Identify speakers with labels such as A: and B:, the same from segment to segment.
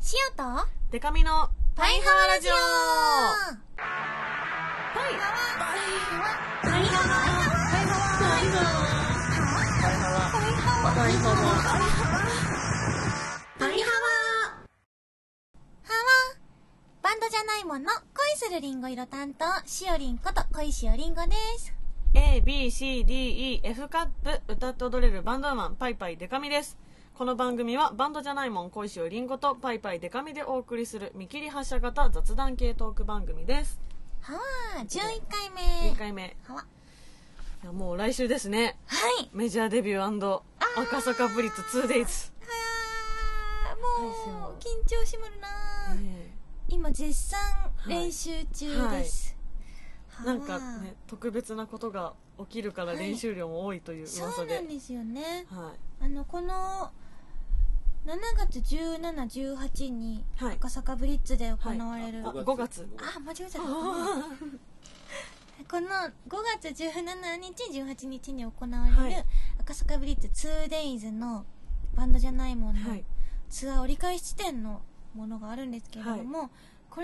A: しおと
B: デカミの
A: パイハワラジオ。
B: パイ
A: バンドじゃないもの恋するリンゴ色担当しおりんこと恋しおりんごです。
B: ABCDEF カップ歌って踊れるバンドウーマンパイパイデカミです。この番組はバンドじゃないもん恋しおりんごとパイパイデカミでお送りする見切り発車型雑談系トーク番組です。
A: はわー、11回目。
B: 1回目。
A: はわ。
B: いやもう来週ですね。
A: はい。
B: メジャーデビュー&赤坂ブリッツ 2days。
A: もう緊張しまるな、今絶賛練習中です、
B: なんかね、特別なことが起きるから練習量も多いという噂で、
A: そうなんですよね、
B: はい、
A: この7月17、18に赤坂ブリッツで行われる、
B: 5月
A: 間違えちゃったこの5月17日18日に行われる赤坂ブリッツ 2days のバンドじゃないもんのツアー折り返し地点のものがあるんですけれども、これ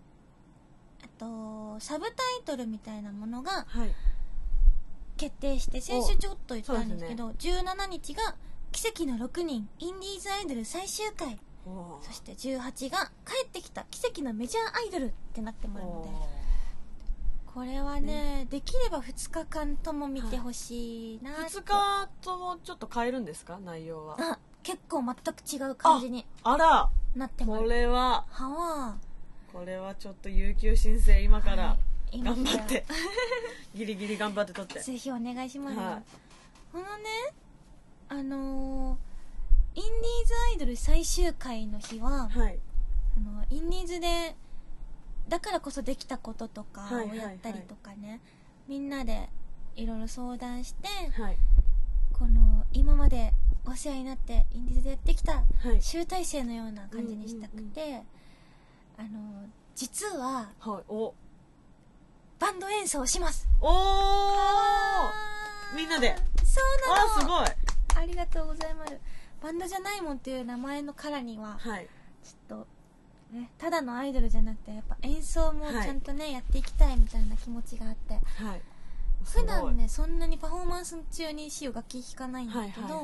A: のサブタイトルみたいなものが決定して、先週ちょっと言ったんですけど、17日が奇跡の6人インディーズアイドル最終回、そして18が帰ってきた奇跡のメジャーアイドルってなってもらうので、これはね、できれば2日間とも見てほしいな。
B: 2日ともちょっと変えるんですか、内容は。
A: 結構全く違う感じになってます。
B: これはちょっと有給申請今から頑張って、ギリギリ頑張って取って
A: ぜひお願いします、このねインディーズアイドル最終回の日は、インディーズでだからこそできたこととかをやったりとかね、みんなでいろいろ相談して、この今までお世話になってインディーズでやってきた集大成のような感じにしたくて、実は、バンド演奏をします。
B: みんなで。
A: そうなの。
B: すごい。
A: ありがとうございます。バンドじゃないもんっていう名前のからには、ちょっとね、ただのアイドルじゃなくてやっぱ演奏もちゃんとね、やっていきたいみたいな気持ちがあって、普段ねそんなにパフォーマンス中にしお楽器弾かないんだけど、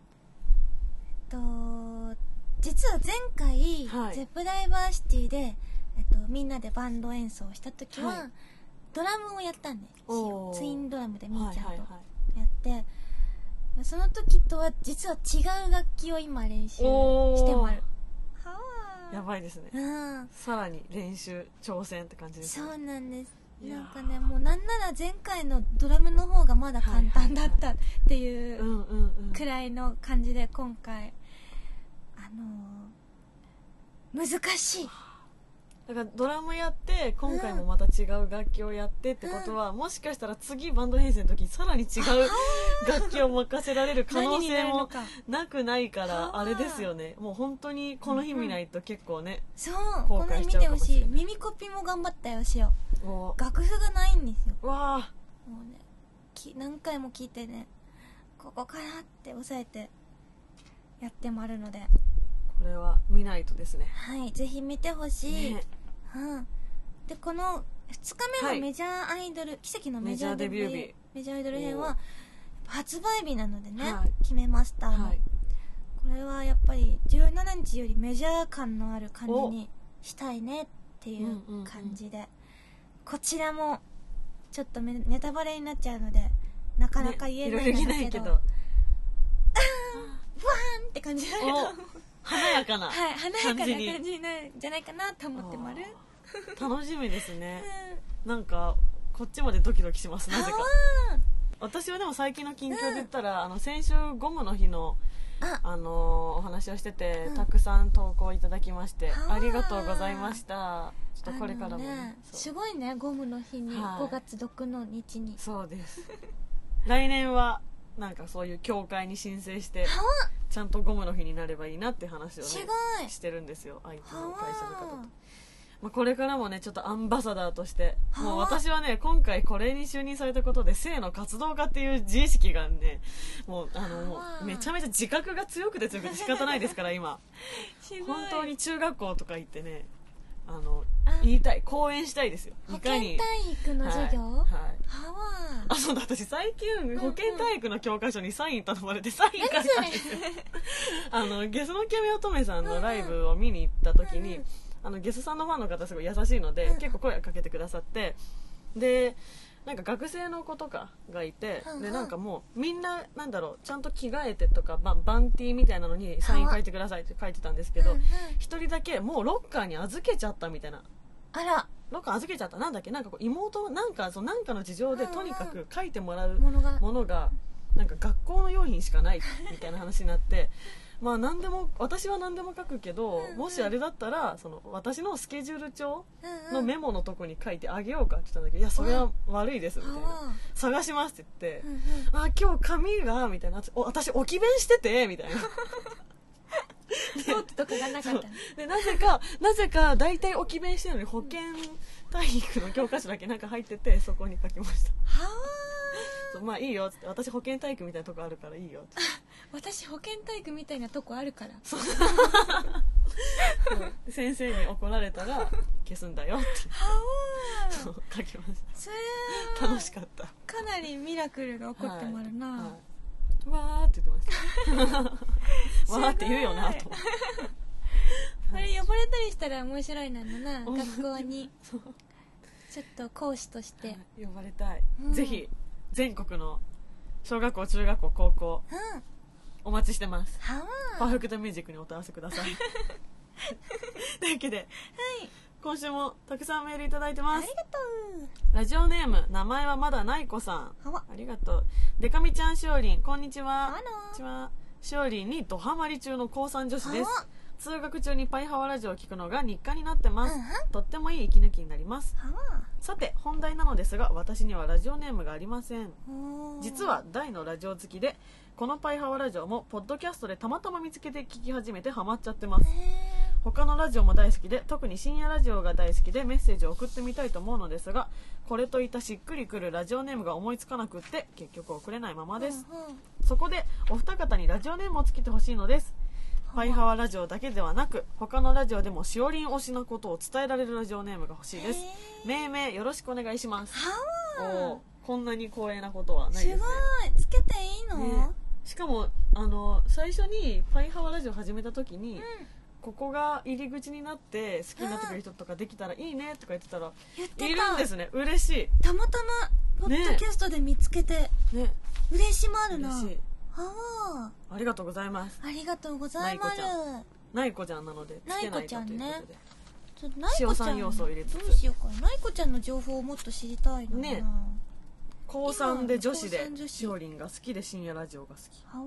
A: 実は前回、ゼップダイバーシティで、みんなでバンド演奏した時は、ドラムをやったんで、ツインドラムでみーちゃんとやって、その時とは実は違う楽器を今練習してもらう。
B: やばいですね、さらに練習挑戦って感じですね。
A: そうなんです。なんかね、もうなんなら前回のドラムの方がまだ簡単だったっていうくらいの感じで、今回難しい。
B: だからドラムやって今回もまた違う楽器をやってってことは、もしかしたら次バンド編成の時にさらに違う楽器を任せられる可能性もなくないから、あれですよね。もう本当にこの日見ないと結構ね、
A: 後悔しちゃうかもしれない。耳コピも頑張ったよしお。楽譜がないんですよ。もうね、何回も聞いてね、ここからって押さえてやってもあるので、
B: これは見ないとですね。
A: ぜひ見てほしい、でこの2日目のメジャーアイドル、奇跡のメジャーデビュー日、メジャーアイドル編は発売日なのでね、決めました。これはやっぱり17日よりメジャー感のある感じにしたいねっていう感じで、こちらもちょっとネタバレになっちゃうのでなかなか言えないんだけど、ブワーンって感じだけど
B: 華やかな
A: 感じになるんじゃないかなと思ってもる。
B: 楽しみですね、なんかこっちまでドキドキします。なぜか私はでも最近の近況で言ったら、先週ゴムの日のお話をしてて、たくさん投稿いただきましてありがとうございました。ちょっとこれからもね、
A: すごいね、ゴムの日に5月6日に。
B: そうです来年はなんかそういう協会に申請してちゃんとゴムの日になればいいなって話をねしてるんですよ、相手の会社の方と。 これからもねちょっとアンバサダーとしてもう私はね今回これに就任されたことで性の活動家っていう自意識がねもうめちゃめちゃ自覚が強くて仕方ないですから今本当に中学校とか行ってね言いたい講演したいですよ。
A: 保健体育の授業、はい、
B: そうだ、私最近保健体育の教科書にサイン頼まれてサイン書いたんですよゲスの極み乙女さんのライブを見に行った時にゲスさんのファンの方すごい優しいので、結構声かけてくださって、でなんか学生の子とかがいて、でなんかもうみんななんだろうちゃんと着替えてとかバンティーみたいなのにサイン書いてくださいって書いてたんですけど、一人だけもうロッカーに預けちゃったみたいな。
A: あら、
B: ロッカー預けちゃった。なんだっけ、なんかこう妹なんかの事情でとにかく書いてもらうものがなんか学校の用品しかないみたいな話になってまあ何でも私は何でも書くけど、もしあれだったら私のスケジュール帳のメモのとこに書いてあげようかって言ったんだけど、いやそれは悪いですみたいな、探しますって言って、あ今日紙がみたいな、私置き弁しててみたいな
A: ノートとかがなかった
B: でなぜか大体置き弁してるのに保健体育の教科書だけなんか入ってて、そこに書きました。
A: は
B: あ、まあいいよっつって、私保健体育みたいなとこあるからいいよって。
A: 私保健体育みたいなとこあるから
B: 先生に怒られたら消すんだよってそう書きました。
A: それ
B: は楽しかった。
A: かなりミラクルが起こってもあるな、
B: はいはい、わーって言ってましたわーって言うよなと
A: あれ呼ばれたりしたら面白いなのな学校にちょっと講師として、
B: 呼ばれたい、ぜひ全国の小学校中学校高校、お待ちしてます。パーフェクトミュージックにお問い合わせくださいというわけで、今週もたくさんメールいただいてます。
A: ありがと
B: う。ラジオネーム名前はまだない子さん、ありがとう。デカミちゃんしおりん、こんにちは。こんにちは。しおりんにドハマり中の高3女子です。通学中にパイハワラジオを聞くのが日課になってます、とってもいい息抜きになります。さて本題なのですが、私にはラジオネームがありません。実は大のラジオ好きで、このパイハワラジオもポッドキャストでたまたま見つけて聞き始めてハマっちゃってます。他のラジオも大好きで、特に深夜ラジオが大好きでメッセージを送ってみたいと思うのですが、これといったしっくりくるラジオネームが思いつかなくって結局送れないままです。そこでお二方にラジオネームをつけてほしいのです。パイハワラジオだけではなく、他のラジオでもしおりん推しなことを伝えられるラジオネームが欲しいです。命名よろしくお願いします。こんなに光栄なことはないですね。
A: すごい、つけていいの？
B: しかも最初にパイハワラジオ始めた時に、ここが入り口になって好きになってくれる人とかできたらいいねとか言ってたらいるんですね。嬉しい。
A: たまたまポッドキャストで見つけて、嬉しまるな。
B: 嬉しい。ありがとうございます。
A: ありがとうございます。
B: ないこちゃんなのでつけないとということで、
A: ないこちゃんね。
B: 塩酸要素を入れつつ、
A: どうしようかな。ないこちゃんの情報をもっと知りたいな。
B: ね。高3で女子でしおりんが好きで深夜ラジオが好き。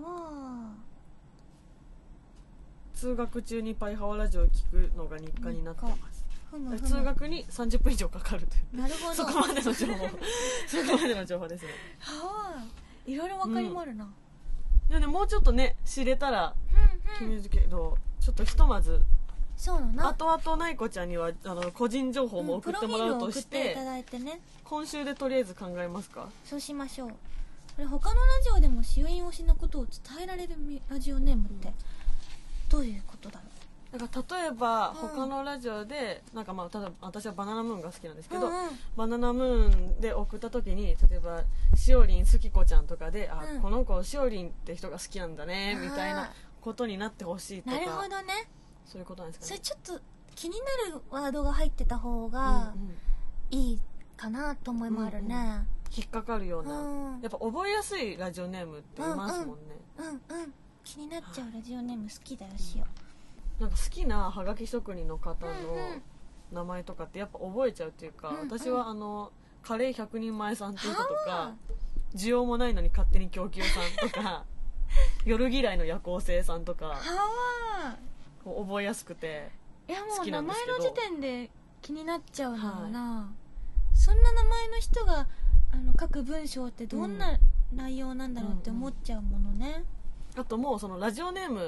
B: 通学中にパイハワラジオを聞くのが日課になってます。通学に30分以上かかるという。
A: なるほど。
B: そこまでの情報そこまでの情報ですね。
A: いろいろ分かりまるな。
B: でももうちょっとね知れたら決めるけど、ちょっとひとまず後々ないこちゃんには個人情報も送ってもらうとして、今週でとりあえず考えますか。
A: そうしましょう。これ他のラジオでもしおりん推しのことを伝えられるラジオネームってどういうことだろう。
B: だから例えば他のラジオでなんか例えば私はバナナムーンが好きなんですけど、バナナムーンで送った時に例えばしおりん好き子ちゃんとかで、この子しおりんって人が好きなんだねみたいなことになってほしいとか。
A: なるほどね。
B: そういうことなんですかね。
A: それちょっと気になるワードが入ってた方がいいかなと思いもあるね。
B: 引っかかるような、やっぱ覚えやすいラジオネームっていますもんね。
A: 気になっちゃうラジオネーム好きだよしよ。
B: なんか好きなハガキ職人の方の名前とかってやっぱ覚えちゃうっていうか、私はカレー100人前さんっていう人とか、需要もないのに勝手に供給さんとか夜嫌いの夜行性さんとか覚えやすくて好きなんですけど、
A: いやもう名前の時点で気になっちゃうのよな。そんな名前の人が書く文章ってどんな内容なんだろうって思っちゃうものね。
B: あともうそのラジオネーム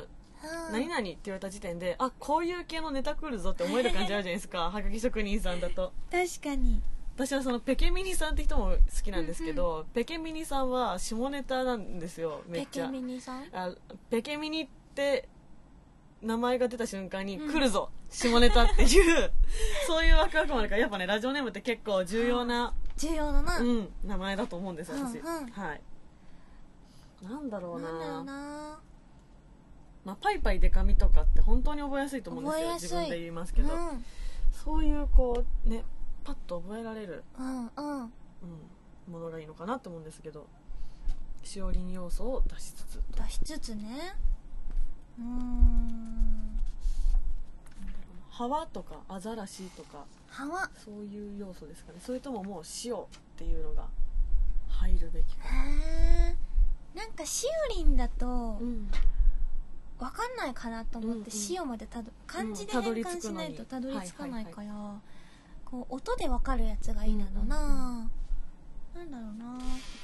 B: 何々って言われた時点で、あ、こういう系のネタ来るぞって思える感じあるじゃないですかはがき職人さんだと。
A: 確かに。
B: 私はそのペケミニさんって人も好きなんですけど、ペケミニさんは下ネタなんですよ、めっちゃ。
A: ペケミニさん、
B: ペケミニって名前が出た瞬間に、来るぞ下ネタっていうそういうワクワクもあるから、やっぱねラジオネームって結構重要な名前だと思うんです私、はい。なんだろうな、まあ、パイパイデカミとかって本当に覚えやすいと思うんですよ、自分で言いますけど、そういうこうねパッと覚えられる、ものがいいのかなと思うんですけど、しおりん要素を出しつつ
A: ね。
B: ハワとかアザラシとかそういう要素ですかね。それとももう塩っていうのが入るべきか。
A: なんかしおりんだと、分かんないかなと思って、塩まで漢字で変換しないとたどり着かないから、こう音で分かるやつがいいなのな。なんだろうな、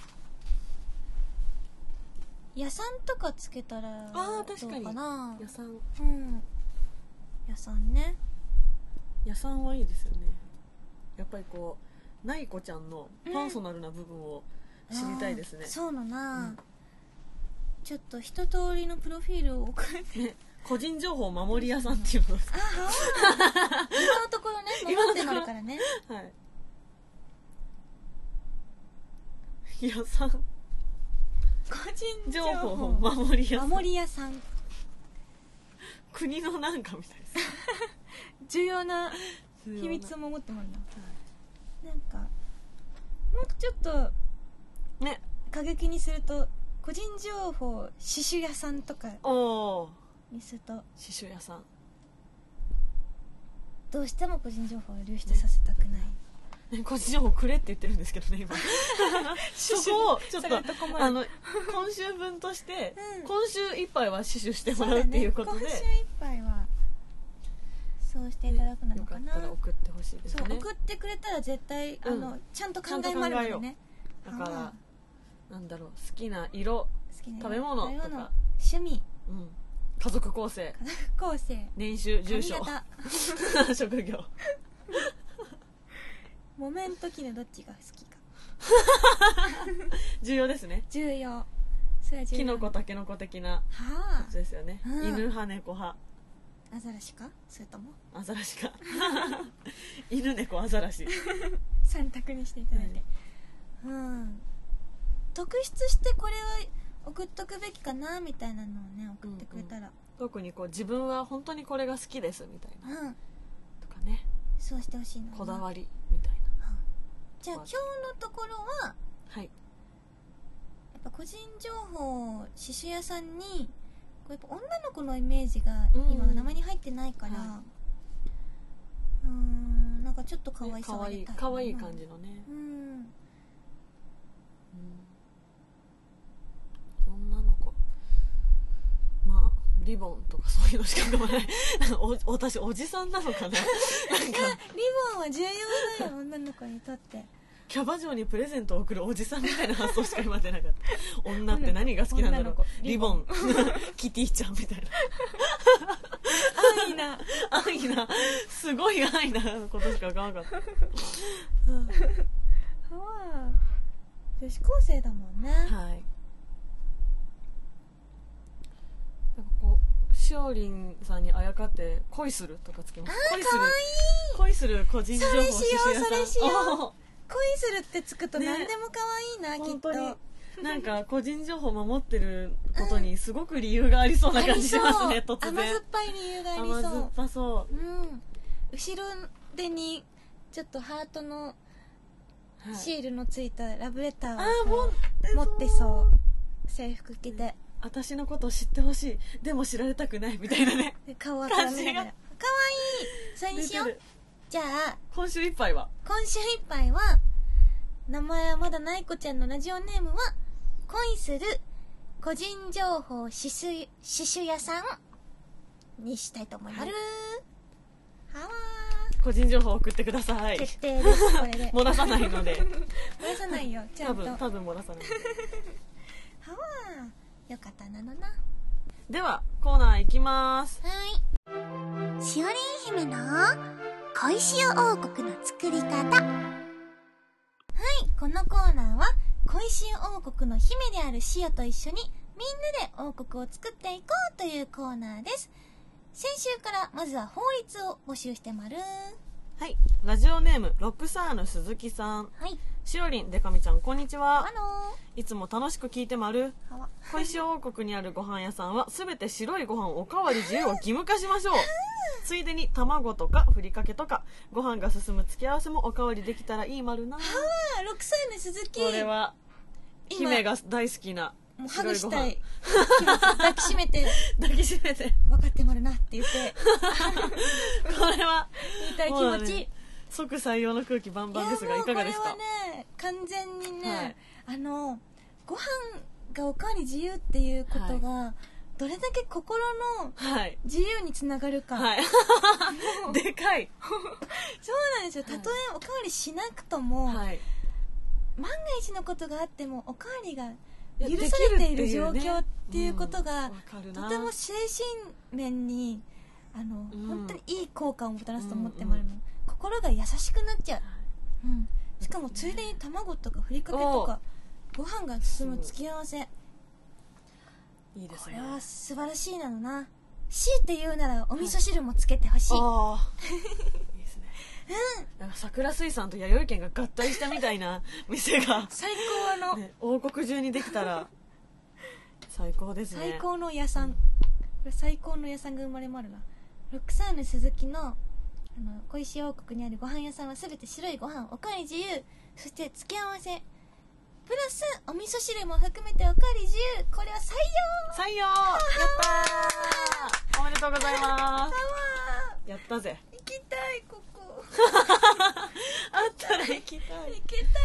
A: 野産とかつけたらどうかな。
B: 野産、
A: 野産ね。
B: 野産はいいですよね。やっぱりこうナイコちゃんのパーソナルな部分を知りたいですね。
A: そうだな、ちょっと一通りのプロフィールを送って、
B: 個人情報守り屋さんっていうのですか。
A: 今のところね守ってもらうからね。
B: はい。屋さん、個人情報守り屋さん、国のなんかみたいです。
A: 重要な秘密を守ってもらうな。なんかもうちょっと
B: ね
A: 過激にすると、個人情報刺繍屋さんとかにすると、
B: 刺繍屋さん
A: どうしても個人情報を流出させたくない、
B: 個人情報くれって言ってるんですけどね今そこをちょっと今週分として、今週いっぱいは刺繍してもらうっていうことで、
A: 今週いっぱいはそうしていただくなのかな。
B: よかったら送ってほしいですね。
A: そう送ってくれたら絶対、ちゃんと考えもあるのでね。
B: だからなんだろう、好きな色、食べ物とか
A: 趣味、
B: 家族構成、年収、住所、職業、
A: 木綿と絹どっちが好きか
B: 重要ですね。
A: 重要。それは重要。
B: キノコタケノコ的なやつですよね。犬派猫派、
A: アザラシか、それとも
B: アザラシか犬猫アザラシ
A: 3択にしていただいて、特筆してこれを送っとくべきかなみたいなのをね送ってくれたら、
B: 特にこう自分は本当にこれが好きですみたいな、とかね、
A: そうしてほしいの。
B: こだわりみたいな。
A: じゃあ今日のところは、やっぱ個人情報刺繍屋さんにこうやっぱ女の子のイメージが今名前に入ってないから、なんかちょっと可愛さが出たい、
B: 可愛い感じのね。女の子、まあリボンとかそういうのしか浮かばない私おじさんなのかななんかリ
A: ボンは重要だよ女の子にとって。
B: キャバ嬢にプレゼントを送るおじさんみたいな発想しか今出なかった女って何が好きなんだろう、リボンキティちゃんみたいな安易なすごい安易なことしか浮かなかった
A: 女子高生だもんね。
B: はい。なんかこうしおりんさんにあやかって恋するとかつけます。恋する個人情報刺繍屋さん。
A: それしよう恋するってつくと何でも可愛いな、きっと。
B: なんか個人情報守ってることにすごく理由がありそうな感じしますね、突然。
A: 甘酸っぱい理由がありそう。
B: 甘酸っぱそう。
A: 後ろ手にちょっとハートのシールのついたラブレターを持ってそう。制服着て。
B: 私のことを知ってほしい。でも知られたくないみたいなね。
A: 顔は絡めながら。可愛い。それにしよう。じゃあ
B: 今週いっぱいは
A: 名前はまだない子ちゃんのラジオネームは恋する個人情報刺繍屋さんにしたいと思います。
B: 個人情報送ってください。
A: 決定です。これで
B: 漏らさないので
A: 漏らさないよ、ちゃんと。
B: 多分漏らさないので
A: よかったなのな。
B: ではコーナー行きます。
A: はい。しおりん姫の恋塩王国の作り方。はい、このコーナーは恋塩王国の姫であるシオと一緒にみんなで王国を作っていこうというコーナーです。先週からまずは法律を募集してまる。
B: はい、ラジオネームロクサーヌ鈴木さん。
A: はい。
B: しおりん、でかみちゃん、こんにちは。
A: い
B: つも楽しく聞いてまる。恋塩王国にあるご飯屋さんはすべて白いご飯おかわり自由を義務化しましょう。ついでに卵とかふりかけとかご飯が進む付け合わせもおかわりできたらいい丸な。
A: 6歳の鈴木。
B: これは姫が大好きな
A: もうハグしたい。抱きしめて
B: 分
A: かってまるなって言って
B: これは
A: 言いたい気持ち、ね、
B: 即採用の空気バンバンですが、いかがですか？
A: これはね、完全にね、はい、ご飯がおかわり自由っていうことが、はい、どれだけ心の自由につながるか、はい、
B: でかい
A: そうなんですよ。たとえおかわりしなくとも、はい、万が一のことがあってもおかわりが許されている状況っていうことが、とても精神面に本当にいい効果をもたらすと思ってもらうの、心が優しくなっちゃう、しかもついでに卵とかふりかけとかご飯が進む付き合わせ、い
B: いですね。
A: これは素晴らしいなのな。強いて言うならお味噌汁もつけてほしい、
B: いいですね。なんか桜水産と弥生県が合体したみたいな店が
A: 最高の、
B: ね、王国中にできたら最高ですね。
A: 最高の屋さん、これ最高の屋さんが生まれまるな。ロックサーヌ鈴木の恋塩王国にあるご飯屋さんはすべて白いご飯おかわり自由、そして付け合わせプラスお味噌汁も含めておかわり自由。これは採用。や
B: ったーおめでとうございます。やったぜ。
A: 行きたい。ここ
B: あったら行きたい。
A: いい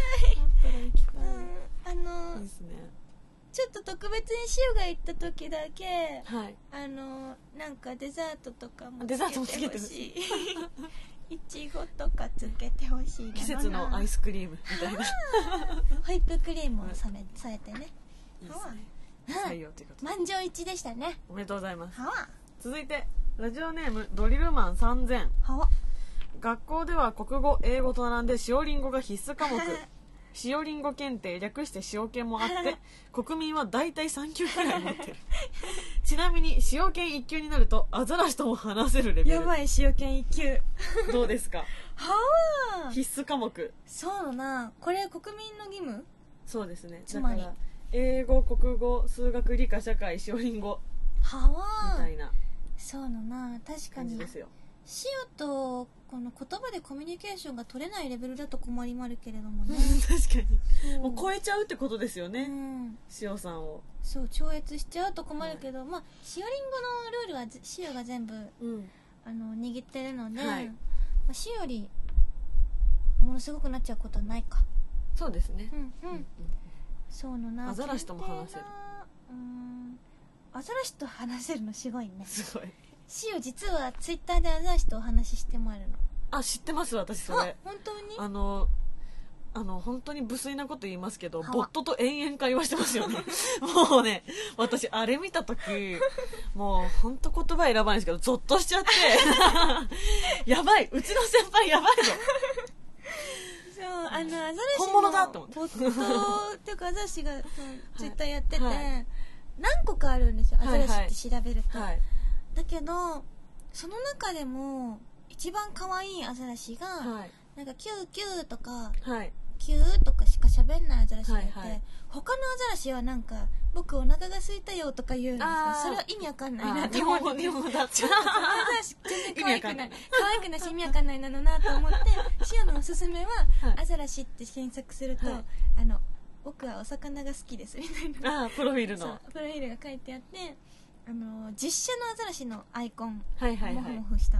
A: ですね。ちょっと特別にシオが行った時だけ、はい、なんかデザートとかもつけてほしい。いちごとかつけてほしい。
B: 季節のアイスクリームみたいな
A: ホイップクリームをされてね。
B: いいですね。採用ということ
A: 満場一致でしたね。
B: おめでとうございます。続いてラジオネームドリルマン3000。学校では国語英語と並んでしおりんごが必須科目しおりんご検定、略してしおけんもあって国民は大体3級くらい持ってるちなみにしおけん1級になるとアザラシとも話せるレベル。
A: やばい、しおけん1級
B: どうですか？必須科目。
A: そうだな。これ国民の義務。
B: そうですね。だから英語、国語、数学、理科、社会、しおりんごみたいな。
A: そうだな。確かに
B: ですよ。
A: しおとこの言葉でコミュニケーションが取れないレベルだと困りまるけれどもね
B: 確かにもう超えちゃうってことですよね、しおさんを。
A: そう超越しちゃうと困るけど、まあしおりんごのルールはしおが全部、握ってるので、しおりものすごくなっちゃうことはないか。
B: そうですね。
A: そうのな。
B: アザラシとも話せる。
A: アザラシと話せるのすごいね。
B: すごい。
A: しお実はツイッターでアザラシとお話ししてもらうの。
B: あ、知ってます。私それ。
A: 本当に？
B: 本当に無粋なこと言いますけど、ボットと延々会話してますよねもうね、私あれ見た時もう本当言葉選ばないんですけどゾッとしちゃってやばい、うちの先輩やばいぞ
A: そうアザラシ
B: 本物だと思って
A: ボットっていうかアザラシがツイッターやってて、何個かあるんですよ、アザラシって調べると、だけどその中でも一番可愛いアザラシが、なんかキューキューとか、キューとかしか喋んないアザラシがいて、他のアザラシはなんか僕お腹が空いたよとか言うんですよ。それは意味わかんないなと思って、
B: 日本語だっちゃう
A: アザラシ全然可愛くない可愛くないし意味わかんないなのなと思ってシオのおすすめは、アザラシって検索すると、僕はお魚が好きですみたいな
B: プロフィールの
A: プロフィールが書いてあって、実写のアザラシのアイコン、モフモフした、が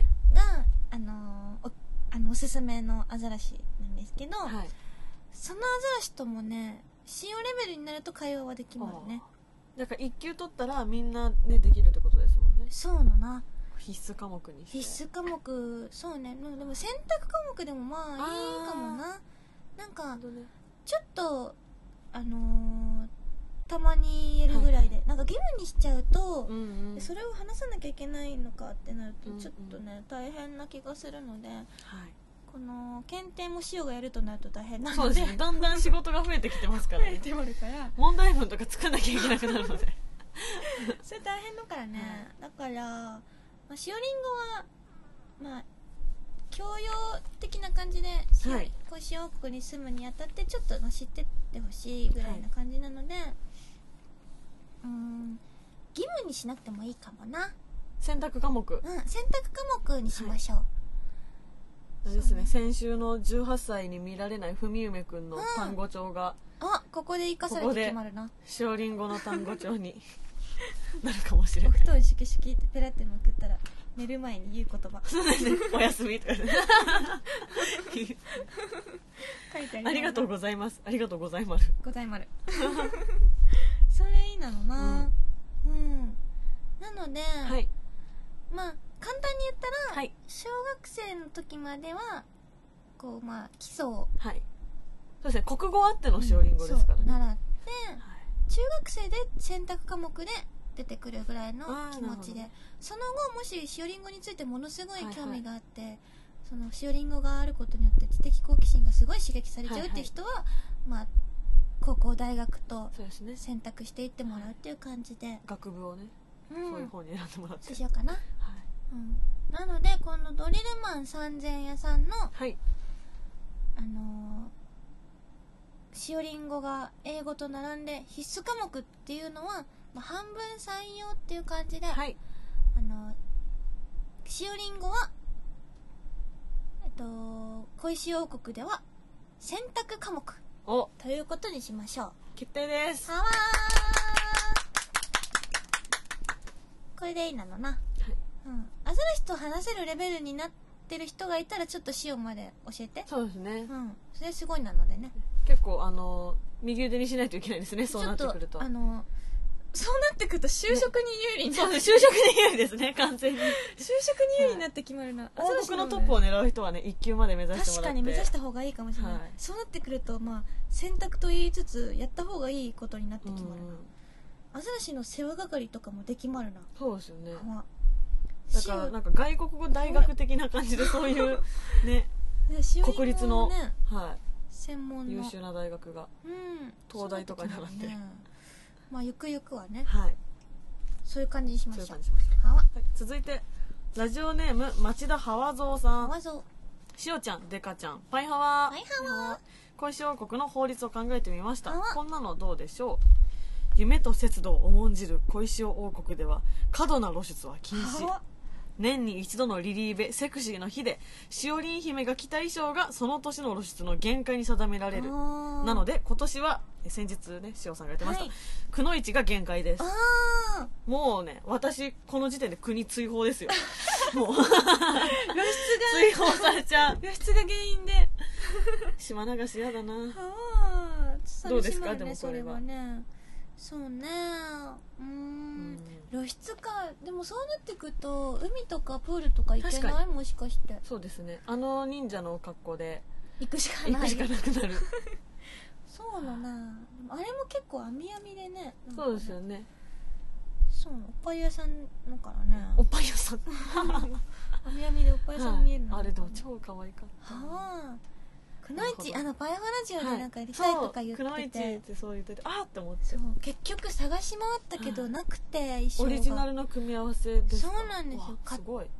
A: おすすめのアザラシなんですけど、そのアザラシともね、使用レベルになると会話はできますね。
B: だから1級取ったらみんなねできるってことですもんね。
A: そうだな。
B: 必須科目にして。
A: 必須科目、そうね。でも選択科目でもまあいいかもな。なんかちょっとたまに言えるぐらいで、なんか義務にしちゃうと、それを話さなきゃいけないのかってなるとちょっとね、大変な気がするので、この検定も塩がやるとなると大変なので、
B: そうですね、だんだん仕事が増えてきてますからね
A: 増えてくるから
B: 問題文とか作んなきゃいけなくなるので
A: それ大変だからね、だから、まあ、塩リンゴはまあ教養的な感じで、小塩王国に住むにあたってちょっと知ってってほしいぐらいな感じなので、義務にしなくてもいいかもな。
B: 選択科目、
A: 選択科目にしましょう。
B: あれですね、先週の18歳に見られないふみゆめくんの単語帳が、
A: ここで生かされて決まるな。
B: 塩リンゴの単語帳になるかもしれない。
A: お布団シュキシュキってペラってめくったら寝る前に言う言葉
B: そうですね、おやすみとかね
A: 書いてある。
B: ありがとうございます、ありがとうございます
A: ございまるそれいいなのな。なので、まあ簡単に言ったら、小学生の時まではこうまあ基礎を、
B: そうですね、国語あっての塩リンゴですからね、
A: 習って、中学生で選択科目で出てくるぐらいの気持ちで、その後もし塩リンゴについてものすごい興味があって、その塩リンゴがあることによって知的好奇心がすごい刺激されちゃうっていう人は、まあ高校大学と選択していってもらうっていう感じで、
B: 学部をね、そういう方に選んでもらって、
A: そうしようかな。なのでこのドリルマン3000屋さんの、塩リンゴが英語と並んで必須科目っていうのは、半分採用っていう感じで、塩リンゴは小石王国では選択科目ということにしましょう。
B: 決定です。
A: これでいいなのな。アザラシと話せるレベルになってる人がいたらちょっと塩まで教えて。
B: そうですね、
A: それすごいなのでね、
B: 結構右腕にしないといけないですね、そうなってくると。そうな
A: ってくると就職に有利になる、
B: 就職に有利ですね、完全に
A: 就職に有利になって決まるな。
B: 王国のトップを狙う人はね、1級まで目指してもらって、
A: 確かに目指した方がいいかもしれない、そうなってくると、まあ選択と言いつつやった方がいいことになって決まるな。アザラシの世話係とかもできまるな。
B: そうですよね、だからなんか外国語大学的な感じで、そういうね国立の、
A: 専門の
B: 優秀な大学が、東大とかになって、
A: まあゆくゆくはね、そういう感じにしましょう。
B: 続いてラジオネーム町田ハワゾウさん。しおちゃん、デカちゃん、パイハワー。小石王国の法律を考えてみました。こんなのどうでしょう。夢と節度を重んじる小石王国では過度な露出は禁止。年に一度のリリーベセクシーの日でしおりん姫が着た衣装がその年の露出の限界に定められる。なので今年は先日ね、しおさんが言ってました、くのいちが限界です。もうね、私この時点で国追放ですよもう露出が追放されちゃう。
A: 露出が原因で
B: 島流しやだな。どうですか、でもこれは。
A: そうね、露出か。でもそうなってくると海とかプールとか行けない？もしかして。
B: そうですね、忍者の格好で
A: 行くしかなく
B: なる
A: そうだな。あれも結構網網でね。
B: そうですよね。
A: そう、おっぱい屋さんのからね。
B: おっぱい屋さん
A: 網網でおっぱい屋さん見えるの、
B: あれでも超可愛かった。
A: くのいち、パイハワラジオでなんかやりたいとか言ってて、くのいち
B: ってそう言ってて、あーって思って、
A: 結局探し回ったけどなくて、衣装が
B: オリジナルの組み合わせですか。
A: そうなんですよ。
B: すごい。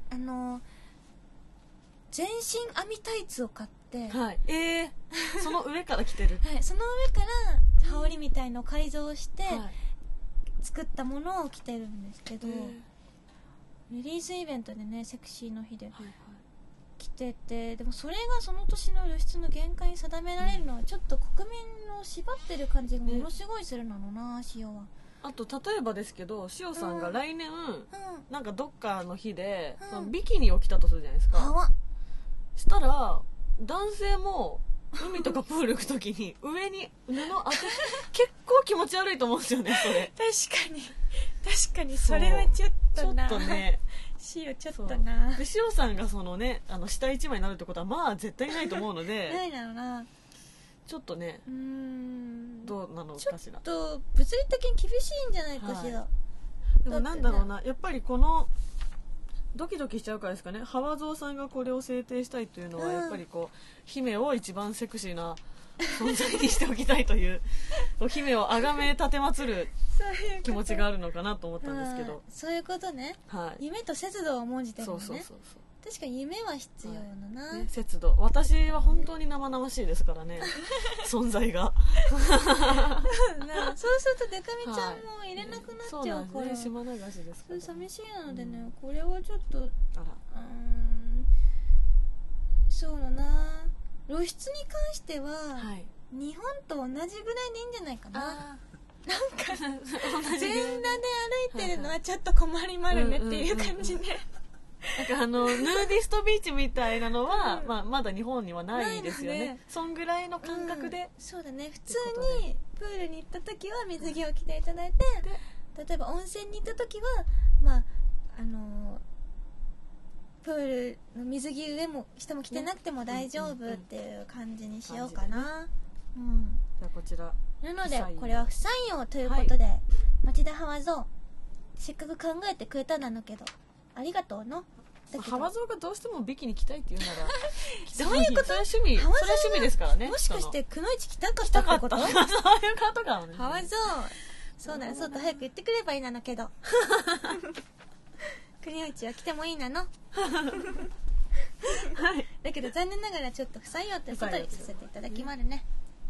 A: 全身網タイツを買って、
B: その上から着てる
A: その上から羽織みたいのを改造して作ったものを着てるんですけど、リリースイベントでね、セクシーの日で着てて、でもそれがその年の露出の限界に定められるのはちょっと国民の縛ってる感じがものすごいするのな、しおは。
B: あと例えばですけど、しおさんが来年、なんかどっかの日で、そのビキニを着たとするじゃないですか。したら男性も海とかプール行くときに上に布当て結構気持ち悪いと思うんですよね、それ。
A: 確かにそれはちょっと
B: ね、
A: しおちょっとな。
B: で、しおさんがそのね、下一枚になるってことはまあ絶対ないと思うので
A: ないだろうな。
B: ちょっとねどうなのかしら。
A: ちょっと物理的に厳しいんじゃないかしら、はい、
B: でもなんだろうな、やっぱりこのドキドキしちゃうからですかね。ハ蔵さんがこれを制定したいというのは、やっぱりこう姫を一番セクシーな存在にしておきたいという姫を崇め立てまつる気持ちがあるのかなと思ったんですけど、
A: そういうことね、
B: はい、
A: 夢と節度を重んじてるのね。
B: そう
A: 確かに夢は必要だな、
B: はいね、節度。私は本当に生々しいですからね存在が
A: そうするとデカミちゃんも入れなくなっちゃうから、
B: そうなんですね、島流しですから、ね、
A: 寂しいのでね、これはちょっとそうだな。露出に関しては、はい、日本と同じぐらいでいいんじゃないかな。なんか全裸で歩いてるのはちょっと困りまるねっていう感じで、
B: なんかヌーディストビーチみたいなのは、まだ日本にはないですよね。そんぐらいの感覚で、
A: そうだね。普通にプールに行った時は水着を着ていただいて、例えば温泉に行った時はプールの水着上も下も着てなくても大丈夫っていう感じにしようかな。
B: じゃあこちら
A: なのでこれは不採用ということで、はい、町田ハワゾウせっかく考えてくれたんだのけどありがとうの。
B: ハワゾウがどうしてもビキニ着たいっていうなら
A: そういうこと。
B: それは趣味ですからね。
A: もしかしてくのいち着たかったってこと？そういう
B: ことかもね。
A: ハワゾウそうだね、そうと早く言ってくればいいなのけど国内は来てもいいなのはい、だけど残念ながらちょっと不採用ということにさせていただきますね。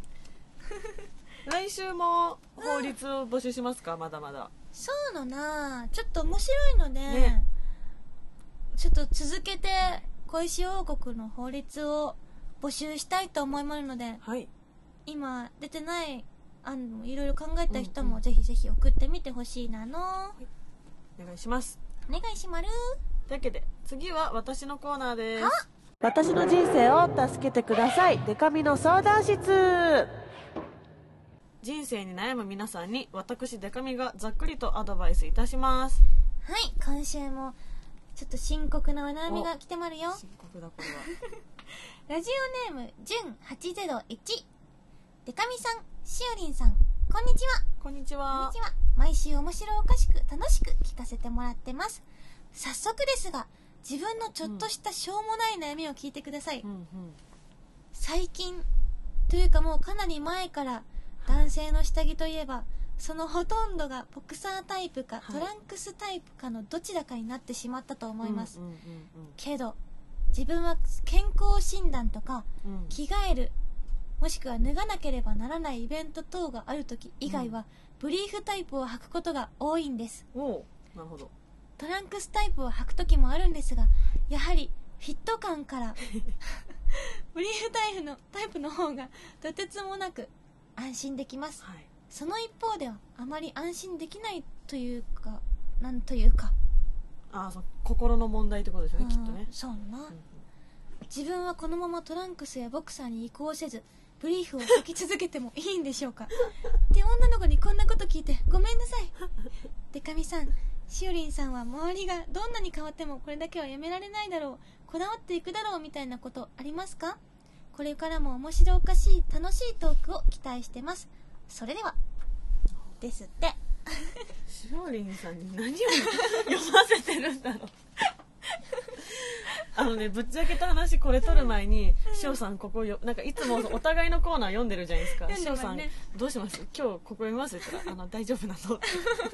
B: 来週も法律を募集しますか？まだまだ
A: そうのな、ちょっと面白いので、ね、ちょっと続けて小石王国の法律を募集したいと思いますので、はい、今出てない案もいろいろ考えた人もぜひぜひ送ってみてほしいなの、はい、
B: お願いします。
A: お願いします。
B: というわけで次は私のコーナーです。
C: 私の人生を助けてください、デカミの相談室。
B: 人生に悩む皆さんに私デカミがざっくりとアドバイスいたします。
A: はい、今週もちょっと深刻なお悩みが来てまるよ。
B: 深刻だこれは
A: ラジオネームじゅん801、デカミさん、しおりんさん、こんにちは。
B: こんにちは。
A: こんにちは。毎週面白おかしく楽しく聞かせてもらってます。早速ですが、自分のちょっとしたしょうもない悩みを聞いてください。最近というかもうかなり前から男性の下着といえばそのほとんどがボクサータイプかトランクスタイプかのどちらかになってしまったと思います。けど自分は健康診断とか、着替えるもしくは脱がなければならないイベント等がある時以外は、ブリーフタイプを履くことが多いんです。
B: なるほど。
A: トランクスタイプを履く時もあるんですが、やはりフィット感からブリーフタイプの方がとてつもなく安心できます、はい、その一方ではあまり安心できないというか、なんというか、
B: そう心の問題ってことですよね、きっとね。
A: そうな、自分はこのままトランクスやボクサーに移行せずブリーフを履き続けてもいいんでしょうかって女の子にこんなこと聞いてごめんなさい。デカミさん、しおりんさんは周りがどんなに変わってもこれだけはやめられないだろう、こだわっていくだろうみたいなことありますか？これからも面白おかしい楽しいトークを期待してます。それではですって。
B: しおりんさんに何を読ませてるんだろうぶっちゃけた話、これ撮る前にしおさんここなんかいつもお互いのコーナー読んでるじゃないですか。しおさんどうします？今日ここ読みますって言ったら大丈夫なの読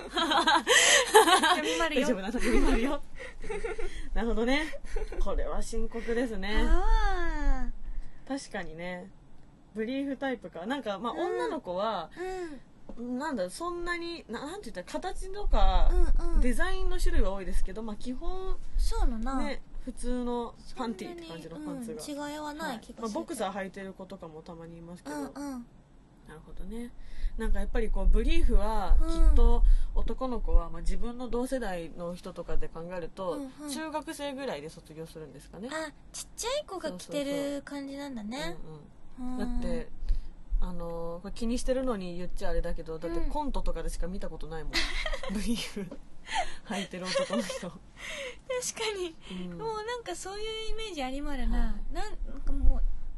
A: みまるよ、
B: 大丈夫なの読みまるよなるほどね、これは深刻ですね。確かにね、ブリーフタイプか。なんか女の子は、なんだそんなになんて言ったら形とか、デザインの種類は多いですけど、基本
A: そうのな、
B: ね、普通のパンティーって感じのパンツが、
A: 違いはない気がする、
B: ボクサー履いてる子とかもたまにいますけど、なるほどね。なんかやっぱりこうブリーフはきっと男の子は、自分の同世代の人とかで考えると、中学生ぐらいで卒業するんですかね。
A: ちっちゃい子が着てる感じなんだね。
B: だってこれ気にしてるのに言っちゃあれだけど、だってコントとかでしか見たことないもん、ブリーフ履いてる男の人。確か
A: に、もうなんかそういうイメージありまるな、なんかもう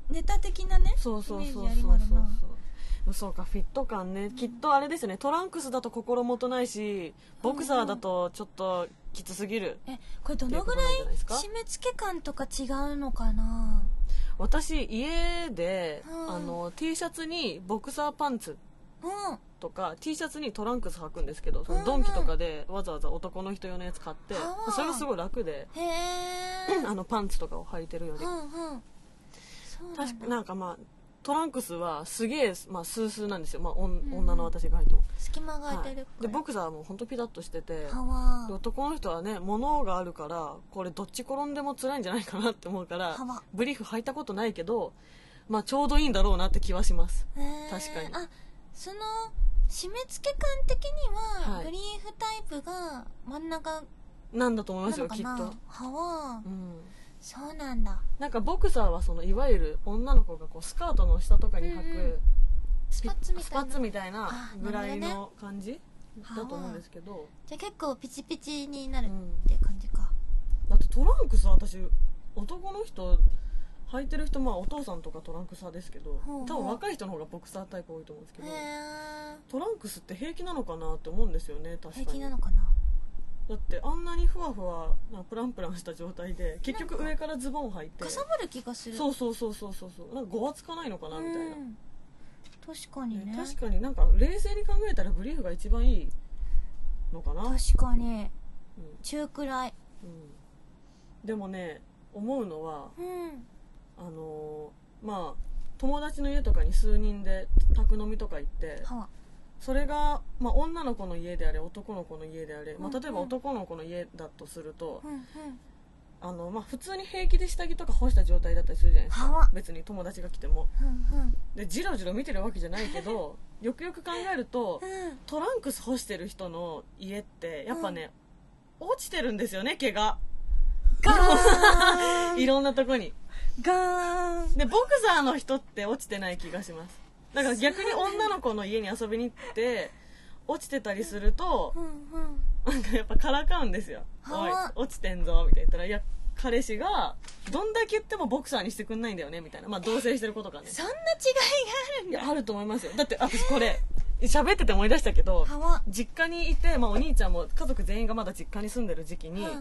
A: ネタ的なね
B: そうそうそうそう
A: イメージありまるな。
B: そうか、フィット感ね、きっとあれですね、トランクスだと心もとないしボクサーだとちょっときつすぎる。
A: これどのぐらい締め付け感とか違うのかな。
B: 私家で、
A: うん、
B: T シャツにボクサーパンツ
A: うん
B: とか T シャツにトランクス履くんですけど、そのドンキとかでわざわざ男の人用のやつ買って、それがすごい楽で、
A: へえ
B: パンツとかを履いてるより、
A: うんうん、
B: 確かなんかまあトランクスはすげえ、まあ、スースーなんですよ、まあ女の私が履いても
A: 隙間が空いてる、
B: でボクサーはもうほんとピタッとしてて、
A: は
B: で男の人はね物があるからこれどっち転んでも辛いんじゃないかなって思うからブリーフ履いたことないけど、まあ、ちょうどいいんだろうなって気はします。確かに。
A: あ、その締め付け感的には、ブリーフタイプが真ん中
B: なんだと思いますよきっと。
A: はわ、
B: うん、
A: そうなんだ。
B: なんかボクサーはそのいわゆる女の子がこうスカートの下とかに履く、
A: スパッツみ
B: たいなぐらいの感じだと思うんですけど、
A: じゃあ結構ピチピチになるって感じか。
B: だってトランクス私男の人履いてる人、まあお父さんとかトランクス派ですけど、多分若い人の方がボクサータイプ多いと思うんですけど、トランクスって平気なのかなって思うんですよね。確かに
A: 平気なのかな。
B: だってあんなにふわふわプランプランした状態で結局上からズボン履いて
A: かさばる気がする。
B: そうなんかごわつかないのかなみたいな、
A: 確かにね。
B: 確かになんか冷静に考えたらブリーフが一番いいのかな。
A: 確かに、中くらい、
B: でもね思うのは、まあ友達の家とかに数人で宅飲みとか行って、それが、まあ、女の子の家であれ男の子の家であれ、まあ、例えば男の子の家だとすると、まあ、普通に平気で下着とか干した状態だったりするじゃないですか。別に友達が来ても、でジロジロ見てるわけじゃないけどよくよく考えると、トランクス干してる人の家ってやっぱね、落ちてるんですよね、毛がいろんなとこにガーンで、ボクサーの人って落ちてない気がします。だから逆に女の子の家に遊びに行って落ちてたりすると、なんかやっぱからかうんですよ。おい落ちてんぞみたいな言ったら、いや彼氏がどんだけ言ってもボクサーにしてくんないんだよねみたいな、まあ同棲してることかね。
A: そんな違いがあるんだ。
B: いやあると思いますよ。だって私これ喋ってて思い出したけど、実家にいて、まあ、お兄ちゃんも家族全員がまだ実家に住んでる時期に、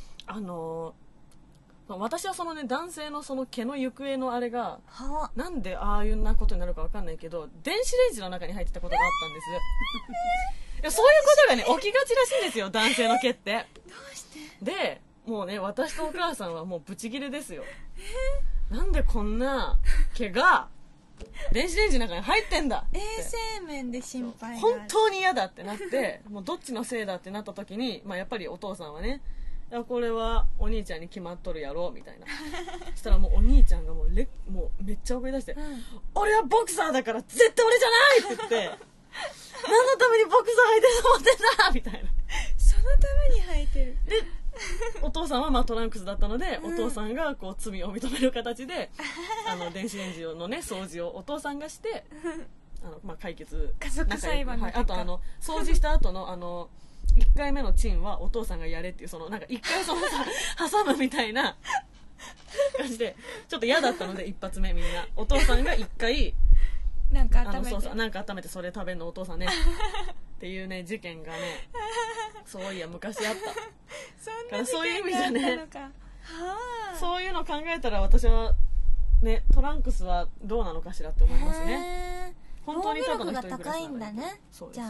B: 私はそのね男性のその毛の行方のあれがなんでああいうなことになるか分かんないけど、電子レンジの中に入ってたことがあったんですいやそういうことがね起きがちらしいんですよ、男性の毛って。
A: どうして
B: でもうね私とお母さんはもうブチギレですよなんでこんな毛が電子レンジの中に入ってんだって、
A: 衛生面で心配が
B: 本当に嫌だってなってもうどっちのせいだってなった時に、まあ、やっぱりお父さんはね、いやこれはお兄ちゃんに決まっとるやろみたいなそしたらもうお兄ちゃんがもうめっちゃ怒り出して、俺はボクサーだから絶対俺じゃないって言って何のためにボクサー履いてると思ってんだみたいな。
A: そのために履いてる。
B: でお父さんはまあトランクスだったので、お父さんがこう罪を認める形で電子レンジのね掃除をお父さんがしてまあ、解決
A: 家族裁判の結果、
B: あと掃除した後の1回目のチンはお父さんがやれっていう、そのなんか1回その挟むみたいな感じでちょっと嫌だったので、一発目みんなお父さんが1回
A: なんか温めて、
B: そうなんか温めてそれ食べるのお父さんねっていうね事件がねそういや昔あったそういう意味じゃね、そういうの考えたら私はねトランクスはどうなのかしらって思いますね。本当にただの一人暮らし
A: 高いんだね。
B: そうです。
A: じゃあ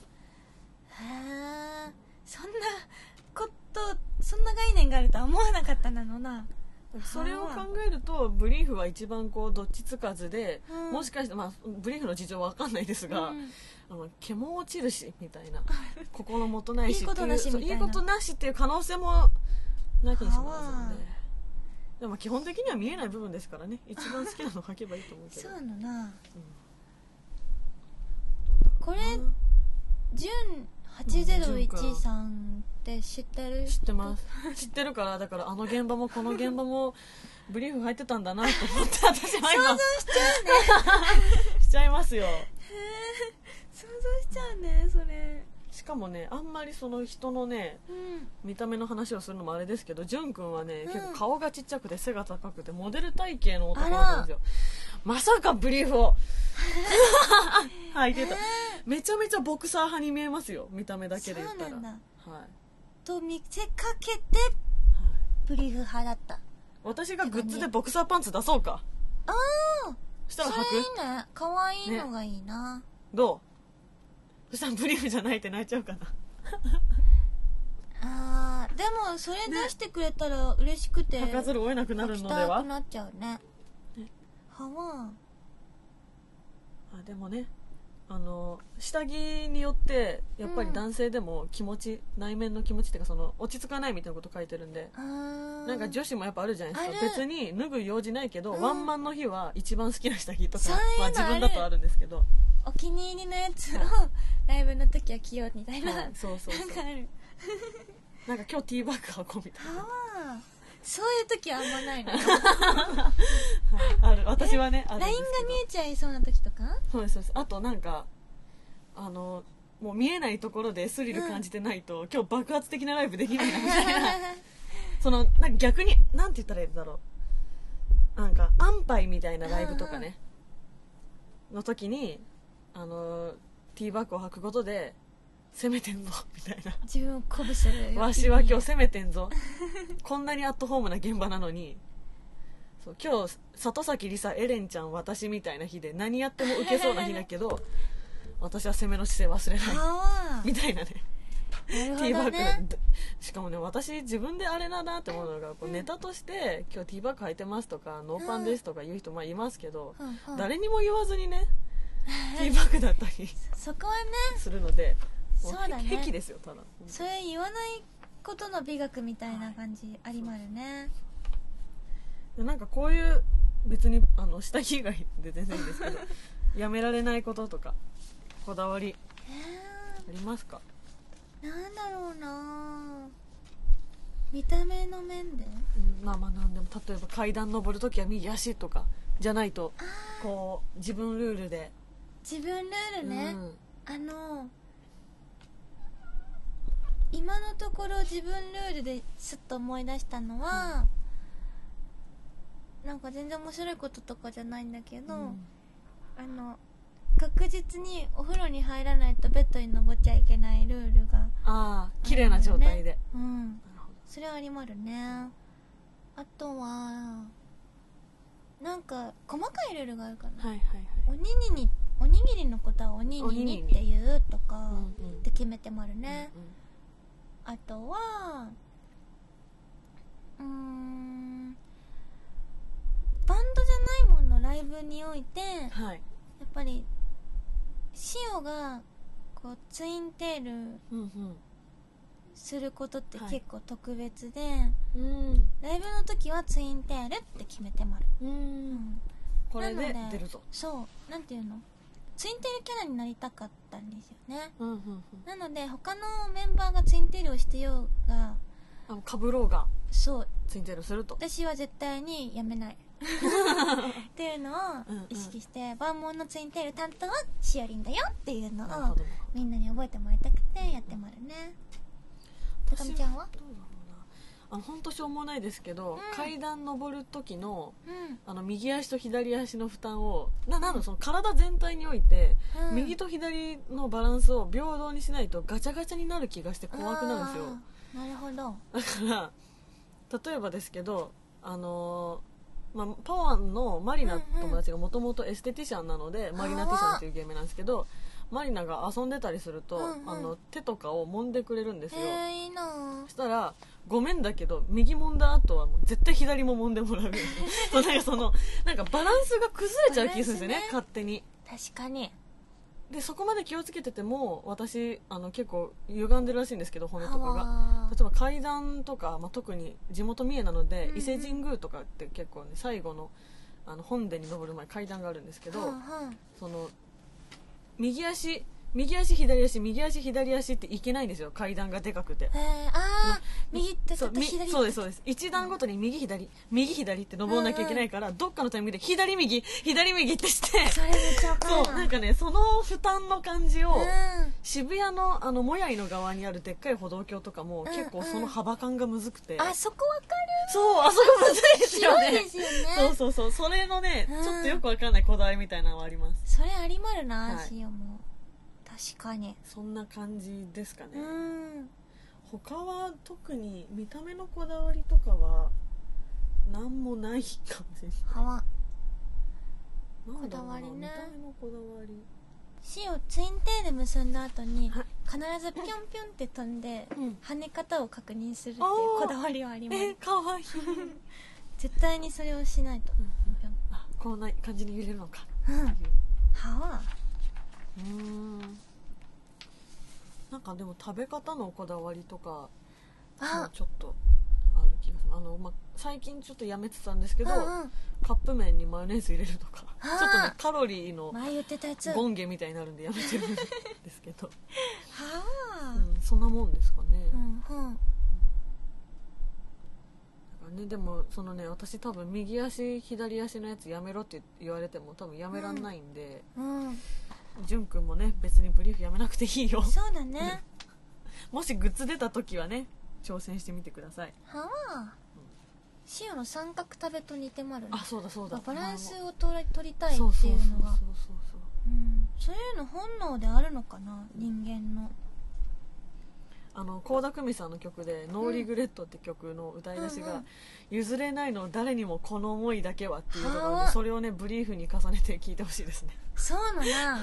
A: そんなことそんな概念があるとは思わなかったなのな。
B: それを考えるとブリーフは一番こうどっちつかずで、もしかして、まあ、ブリーフの事情は分かんないですが、毛も落ちるしみたいな心もとないし
A: いいことなしみたいな、
B: いいことなしっていう可能性もなきにしもあらずので、でも基本的には見えない部分ですからね、一番好きなの描けばいいと思うけど。
A: そうのな、これ純8013さんって知ってる？
B: 知ってます。知ってるから、だからあの現場もこの現場もブリーフ入ってたんだなと思って私は今
A: 想像しちゃうね
B: しちゃいますよ。
A: 想像しちゃうね。それ
B: しかもねあんまりその人のね、見た目の話をするのもあれですけど、じゅんくんはね、結構顔がちっちゃくて背が高くてモデル体型の男なんですよ。まさかブリーフを履いてた、めちゃめちゃボクサー派に見えますよ、見た目だけで言ったら。
A: そうなんだ、
B: はい、
A: と見せかけてブリーフ派だった。
B: 私がグッズでボクサーパンツ出そうか。
A: ああ、
B: したら履く？
A: それいいね、かわいいのがいいな、
B: どう？そしたらブリーフじゃないって泣いちゃうかな
A: あー、でもそれ出してくれたら嬉しくて
B: 履かざるを得なくなるのでは。
A: 履きたくなっちゃうね。はわ
B: でもね、下着によってやっぱり男性でも気持ち、内面の気持ちっていうか、その落ち着かないみたいなこと書いてるんで、なんか女子もやっぱあるじゃないですか。別に脱ぐ用事ないけど、ワンマンの日は一番好きな下着とか、まあ自分だとあるんですけど、
A: お気に入りのやつをライブの時は着ようみたいな、
B: そうそうそう、
A: なんかある
B: なんか今日ティーバッグ履こうみたいな。
A: そういう時はあんまないの
B: ある、私はね、あるんですけど。
A: ラインが見えちゃいそうな時とか。
B: そうですそうです。あとなんかもう見えないところでスリル感じてないと、今日爆発的なライブできないなみたいなそのなんか逆になんて言ったらいいんだろう、なんか安牌みたいなライブとかね、の時にティーバッグを履くことで攻めてんぞみたいな、
A: 自分を鼓舞する、
B: わしは今日攻めてんぞこんなにアットホームな現場なのに、そう今日里崎梨沙エレンちゃん私みたいな日で何やってもウケそうな日だけど私は攻めの姿勢忘れないみたいなね、
A: なるほどね、
B: ティーバッグ。しかもね、私自分であれだなって思うのが、こうネタとして今日ティーバッグ履いてますとかノーパンですとか言う人まあいますけど、誰にも言わずにねティーバッグだったり
A: そこはね
B: するので、
A: そうだね、
B: 癖ですよ。ただ
A: それ言わないことの美学みたいな感じありまるね。
B: なんかこういう別に下着以外で全然いいんですけどやめられないこととかこだわりありますか？
A: なんだろうな、見た目の面で、
B: まあまあなんでも、例えば階段登るときは右足とかじゃないとこう自分ルールで、
A: 自分ルールね、今のところ自分ルールですっと思い出したのは、なんか全然面白いこととかじゃないんだけど、確実にお風呂に入らないとベッドに登っちゃいけないルールが
B: 綺麗な状態で、
A: それはありまるね。あとはなんか細かいルールがあるかな、おにぎりのことはおにぎりって言うとかって決めてもあるね。あとはバンドじゃないものライブにおいて、やっぱりシオがこうツインテールすることって結構特別で、ライブの時はツインテールって決めてもある。
B: これで出るぞ。
A: そうなんていうの、ツインテールキャラになりたかったんですよね。なので他のメンバーがツインテールをしてようが
B: かぶろうが
A: そう
B: ツインテールすると、
A: 私は絶対にやめないっていうのを意識して、万能のツインテール担当はしおりんだよっていうのをみんなに覚えてもらいたくてやってもらうね。たかみちゃんは？
B: ほんとしょうもないですけど、階段登る時の、右足と左足の負担をその体全体において、右と左のバランスを平等にしないとガチャガチャになる気がして怖くなるんですよ。
A: なるほど。
B: だから例えばですけどパワーのマリナ友達がもともとエステティシャンなので、マリナティシャンっていう芸名なんですけど、マリナが遊んでたりすると、手とかを揉んでくれるんですよ。
A: いいな。
B: そしたらごめんだけど右揉んだ後はもう絶対左も揉んでもらうなんかバランスが崩れちゃう気がするんですよね、勝手に。
A: 確かに。
B: でそこまで気をつけてても私結構歪んでるらしいんですけど、骨とかが。例えば階段とか、特に地元三重なので、伊勢神宮とかって結構ね、最後の本殿に登る前階段があるんですけど、その右足左足右足左足っていけないんですよ、階段がでかくて。
A: 右って
B: そう
A: 左
B: そうですそうです。一段ごとに右左右左って登んなきゃいけないから、どっかのタイミングで左右左右ってして、
A: それめっちゃわかるな。
B: そうなんかね、その負担の感じを、渋谷のもやいの側にあるでっかい歩道橋とかも、結構その幅感がむずくて、
A: あそこわかる。
B: そう、あそこむずいですよね。
A: 広いですよね。
B: そうそうそう、それのね、ちょっとよくわかんないこだわりみたいなのはあります。
A: それありまるな、
B: はい、
A: 塩も確かに
B: そんな感じですかね。他は特に見た目のこだわりとかはなんもないかもしれない。こだわりね。見た目のこだわり。
A: 塩ツインテール結んだ後に必ずピョンピョンって飛んで、跳ね方を確認するっていうこだわりはあります。
B: かわいい。
A: 絶対にそれをしないと。
B: あ、こんな感じに揺れるのか。なんかでも食べ方のこだわりとかもちょっとある気がする。最近ちょっとやめてたんですけど、カップ麺にマヨネーズ入れるとか、ちょっとねカロリーのボンゲみたいになるんでやめてるんですけど、そんなもんですかね。でもそのね、私多分右足左足のやつやめろって言われても多分やめらんないんで、じゅんくんもね別にブリーフやめなくていいよ。
A: そうだね。
B: もしグッズ出た時はね挑戦してみてください。
A: 塩の三角食べと似てまるね。
B: あ、そうだそうだ。
A: バランスを取りたいっていうのが、そういうの本能であるのかな、人間の。
B: 倖田來未さんの曲で「ノーリグレット」って曲の歌い出しが「譲れないの誰にもこの思いだけは」っていうところで、それをねブリーフに重ねて聴いてほしいですね。
A: そうなな。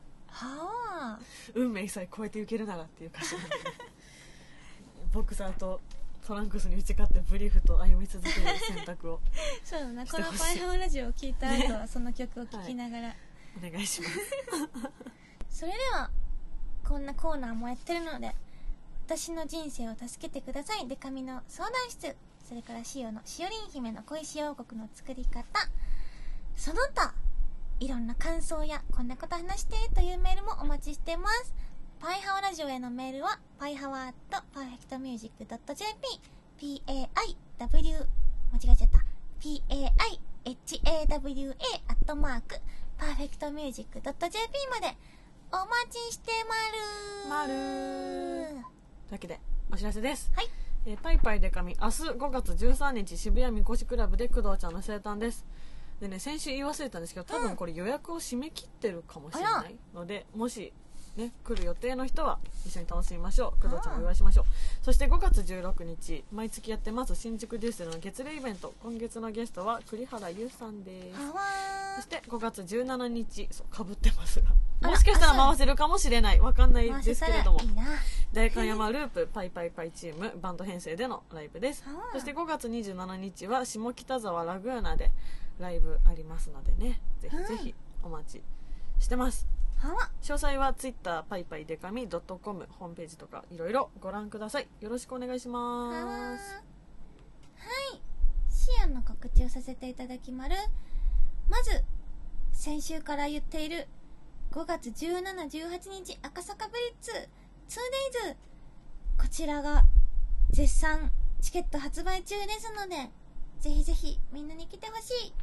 B: 運命さえ超えていけるならっていう歌詞なんで、ボクサーとトランクスに打ち勝ってブリーフと歩み続ける選択を
A: そうだな。このパイハワラジオを聴いた後はその曲を聴きながら、
B: お願いします。
A: それではこんなコーナーもやってるので、私の人生を助けてくださいデカミの相談室、それから塩のしおりん姫の恋し王国の作り方、その他いろんな感想やこんなこと話してというメールもお待ちしてます。パイハワラジオへのメールはパイハワ@perfectmusic.jp PAIW 間違えちゃった PAIHAWA@perfectmusic.jp までお待ちしてまる
B: というわけでお知らせです。
A: はい。
B: パイパイデカミ明日5月13日渋谷みこしクラブで工藤ちゃんの生誕です。でね、先週言い忘れたんですけど、多分これ予約を締め切ってるかもしれないので、もしね来る予定の人は一緒に楽しみましょう。工藤ちゃんをお祝いしましょう。そして5月16日毎月やってます新宿デュースの月例イベント、今月のゲストは栗原優さんです。そして5月17日かぶってますが、もしかしたら回せるかもしれない、わかんないですけれども、代官山ループパイパイパイチームバンド編成でのライブです。そして5月27日は下北沢ラグーナでライブありますのでね、ぜひぜひお待ちしてます。詳細は Twitter パイパイデカミ .com ホームページとかいろいろご覧ください。よろしくお願いします。
A: はい、シアンの告知をさせていただきまる。まず先週から言っている5月17、18日赤坂ブリッツ 2days、 こちらが絶賛チケット発売中ですので、ぜひぜひみんなに来てほしい。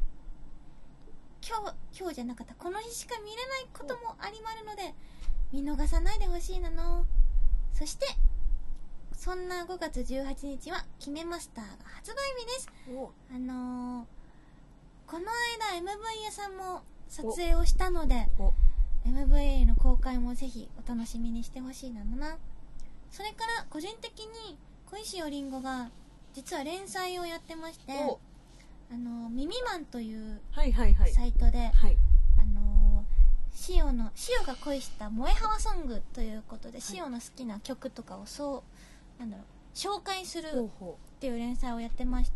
A: 今日じゃなかった、この日しか見れないこともありまるので見逃さないでほしいなの。そしてそんな5月18日はキメマスターが発売日です。この間 MV 屋さんも撮影をしたので MV の公開もぜひお楽しみにしてほしいなのな。それから個人的に小石よりんごが実は連載をやってまして、ミミマンというサイトで、シオが恋した萌えハワソングということで、シオの好きな曲とかを紹介するっていう連載をやってまして、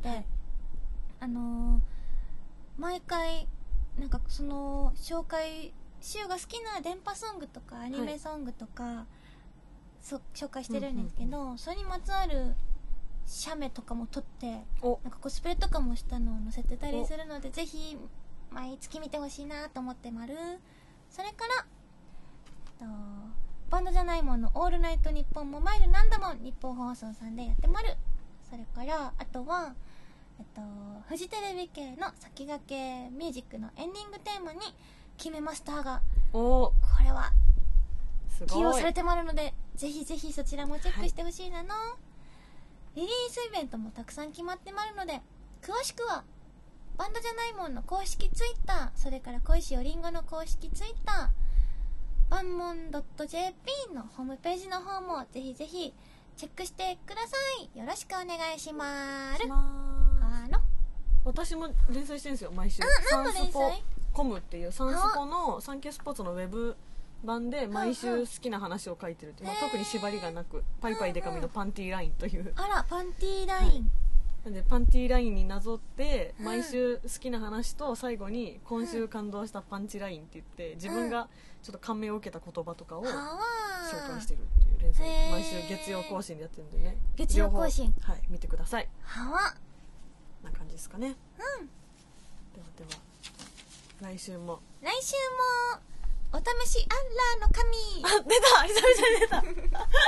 A: 毎回なんかその紹介、シオが好きな電波ソングとかアニメソングとか、紹介してるんですけど、それにまつわる写メとかも撮ってなんかコスプレとかもしたのを載せてたりするので、ぜひ毎月見てほしいなと思ってまる。それからバンドじゃないものオールナイトニッポンモバイルなんだもん日本放送さんでやってまる。 それからあとはフジテレビ系の先駆けミュージックのエンディングテーマに決めマスターがこれは起用されてもらうので、ぜひぜひそちらもチェックしてほしいなの、リリースイベントもたくさん決まってまるので、詳しくはバンドじゃないもんの公式ツイッター、それから恋しおりんごの公式ツイッター、バンモン .jp のホームページの方もぜひぜひチェックしてください。よろしくお願いします。
B: 私も連載してるんですよ、毎週。
A: 何の連載？
B: コムっていうサンスポのサンケイスポーツのウェブ版で毎週好きな話を書いてるって、特に縛りがなく、パイパイデカミのパンティーラインという、
A: あらパンティーライン、
B: なんでパンティーラインになぞって毎週好きな話と最後に今週感動したパンチラインって言って自分がちょっと感銘を受けた言葉とかを紹介してるっていう連載、毎週月曜更新でやってるんでね、
A: 月曜更新、
B: はい、見てください。
A: はわ
B: な感じですかね。ではでは来週も
A: お試しアンラーの神
B: 出た、久々に出た